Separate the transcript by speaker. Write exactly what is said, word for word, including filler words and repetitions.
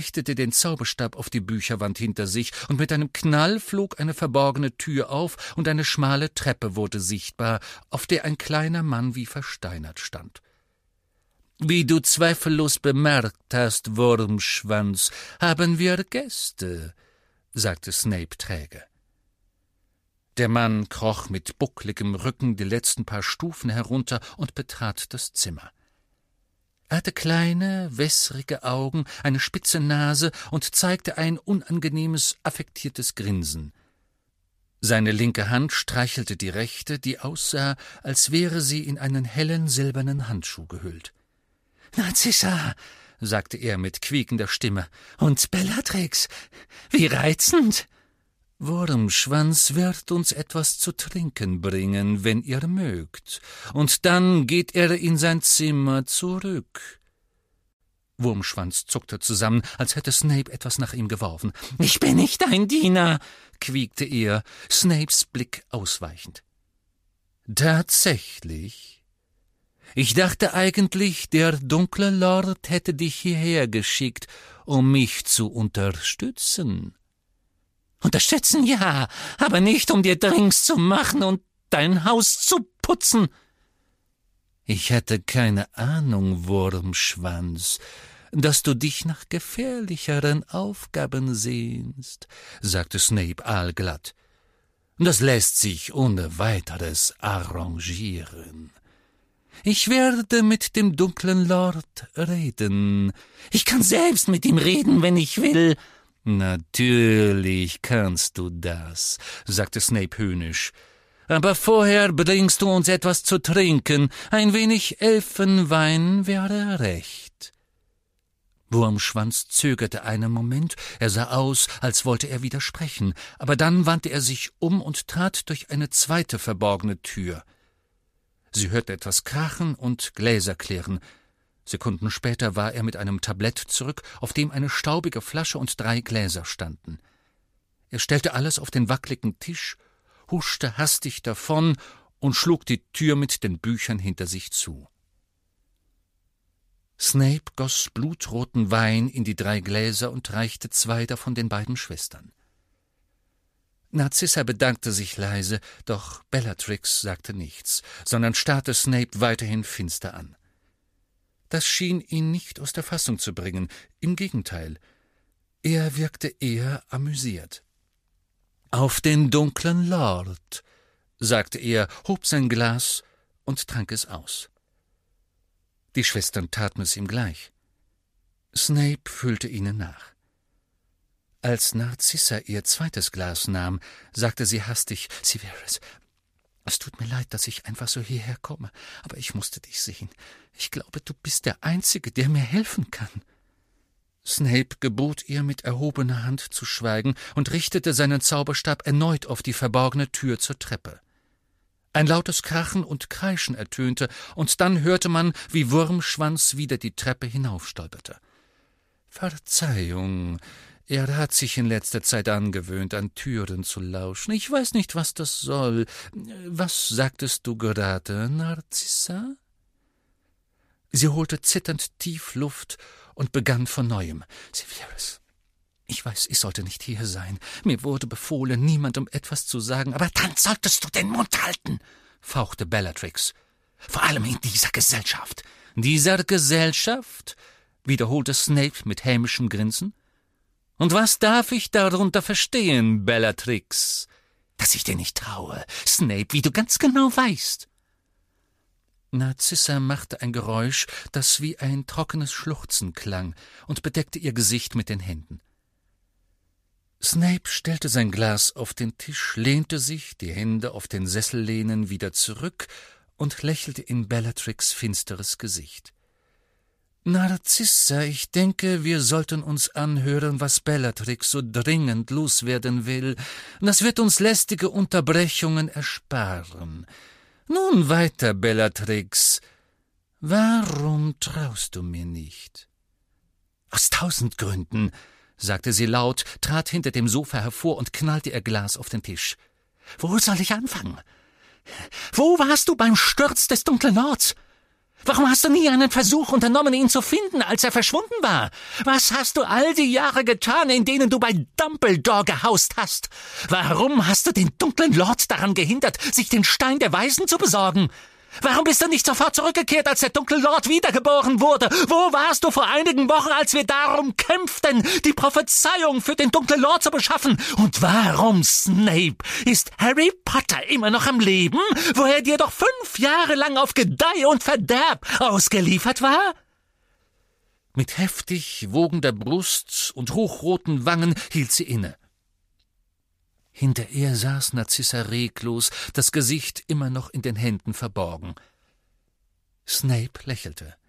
Speaker 1: richtete den Zauberstab auf die Bücherwand hinter sich, und mit einem Knall flog eine verborgene Tür auf, und eine schmale Treppe wurde sichtbar, auf der ein kleiner Mann wie versteinert stand. »Wie du zweifellos bemerkt hast, Wurmschwanz, haben wir Gäste«, sagte Snape träge. Der Mann kroch mit buckligem Rücken die letzten paar Stufen herunter und betrat das Zimmer. Er hatte kleine, wässrige Augen, eine spitze Nase und zeigte ein unangenehmes, affektiertes Grinsen. Seine linke Hand streichelte die rechte, die aussah, als wäre sie in einen hellen, silbernen Handschuh gehüllt. »Narzissa«, sagte er mit quiekender Stimme, »und Bellatrix, wie reizend! Wurmschwanz wird uns etwas zu trinken bringen, wenn ihr mögt, und dann geht er in sein Zimmer zurück.« Wurmschwanz zuckte zusammen, als hätte Snape etwas nach ihm geworfen. »Ich bin nicht dein Diener«, quiekte er, Snapes Blick ausweichend. »Tatsächlich? Ich dachte eigentlich, der dunkle Lord hätte dich hierher geschickt, um mich zu unterstützen.« »Unterstützen, ja, aber nicht, um dir Drinks zu machen und dein Haus zu putzen.« »Ich hatte keine Ahnung, Wurmschwanz, dass du dich nach gefährlicheren Aufgaben sehnst«, sagte Snape aalglatt. »Das lässt sich ohne weiteres arrangieren. Ich werde mit dem dunklen Lord reden. Ich kann selbst mit ihm reden, wenn ich will.« »Natürlich kannst du das«, sagte Snape höhnisch. »Aber vorher bringst du uns etwas zu trinken. Ein wenig Elfenwein wäre recht.« Wurmschwanz zögerte einen Moment, er sah aus, als wollte er widersprechen, aber dann wandte er sich um und trat durch eine zweite verborgene Tür. Sie hörte etwas krachen und Gläser klirren. Sekunden später war er mit einem Tablett zurück, auf dem eine staubige Flasche und drei Gläser standen. Er stellte alles auf den wackligen Tisch, huschte hastig davon und schlug die Tür mit den Büchern hinter sich zu. Snape goss blutroten Wein in die drei Gläser und reichte zwei davon den beiden Schwestern. Narzissa bedankte sich leise, doch Bellatrix sagte nichts, sondern starrte Snape weiterhin finster an. Das schien ihn nicht aus der Fassung zu bringen, im Gegenteil. Er wirkte eher amüsiert. »Auf den dunklen Lord«, sagte er, hob sein Glas und trank es aus. Die Schwestern taten es ihm gleich. Snape füllte ihnen nach. Als Narzissa ihr zweites Glas nahm, sagte sie hastig, »Severus, es tut mir leid, dass ich einfach so hierher komme, aber ich musste dich sehen. Ich glaube, du bist der Einzige, der mir helfen kann.« Snape gebot ihr, mit erhobener Hand zu schweigen und richtete seinen Zauberstab erneut auf die verborgene Tür zur Treppe. Ein lautes Krachen und Kreischen ertönte, und dann hörte man, wie Wurmschwanz wieder die Treppe hinaufstolperte. »Verzeihung, er hat sich in letzter Zeit angewöhnt, an Türen zu lauschen. Ich weiß nicht, was das soll. Was sagtest du gerade, Narzissa?« Sie holte zitternd tief Luft und begann von Neuem. »Severus, ich weiß, ich sollte nicht hier sein. Mir wurde befohlen, niemandem etwas zu sagen, aber dann solltest du den Mund halten«, fauchte Bellatrix. »Vor allem in dieser Gesellschaft.« »Dieser Gesellschaft?«, wiederholte Snape mit hämischem Grinsen. »Und was darf ich darunter verstehen, Bellatrix?« »Dass ich dir nicht traue, Snape, wie du ganz genau weißt.« Narzissa machte ein Geräusch, das wie ein trockenes Schluchzen klang, und bedeckte ihr Gesicht mit den Händen. Snape stellte sein Glas auf den Tisch, lehnte sich, die Hände auf den Sessellehnen, wieder zurück und lächelte in Bellatrix' finsteres Gesicht. »Narzissa, ich denke, wir sollten uns anhören, was Bellatrix so dringend loswerden will. Das wird uns lästige Unterbrechungen ersparen. Nun weiter, Bellatrix. Warum traust du mir nicht?« »Aus tausend Gründen«, sagte sie laut, trat hinter dem Sofa hervor und knallte ihr Glas auf den Tisch. »Wo soll ich anfangen? Wo warst du beim Sturz des dunklen Lords?
Speaker 2: Warum hast du nie einen Versuch unternommen, ihn zu finden, als er verschwunden war? Was hast du all die Jahre getan, in denen du bei Dumbledore gehaust hast? Warum hast du den dunklen Lord daran gehindert, sich den Stein der Weisen zu besorgen? Warum bist du nicht sofort zurückgekehrt, als der dunkle Lord wiedergeboren wurde? Wo warst du vor einigen Wochen, als wir darum kämpften, die Prophezeiung für den dunklen Lord zu beschaffen? Und warum, Snape, ist Harry Potter immer noch am Leben, wo er dir doch fünf Jahre lang auf Gedeih und Verderb ausgeliefert war?
Speaker 1: Mit heftig wogender Brust und hochroten Wangen hielt sie inne. Hinter ihr saß Narcissa reglos, das Gesicht immer noch in den Händen verborgen. Snape lächelte.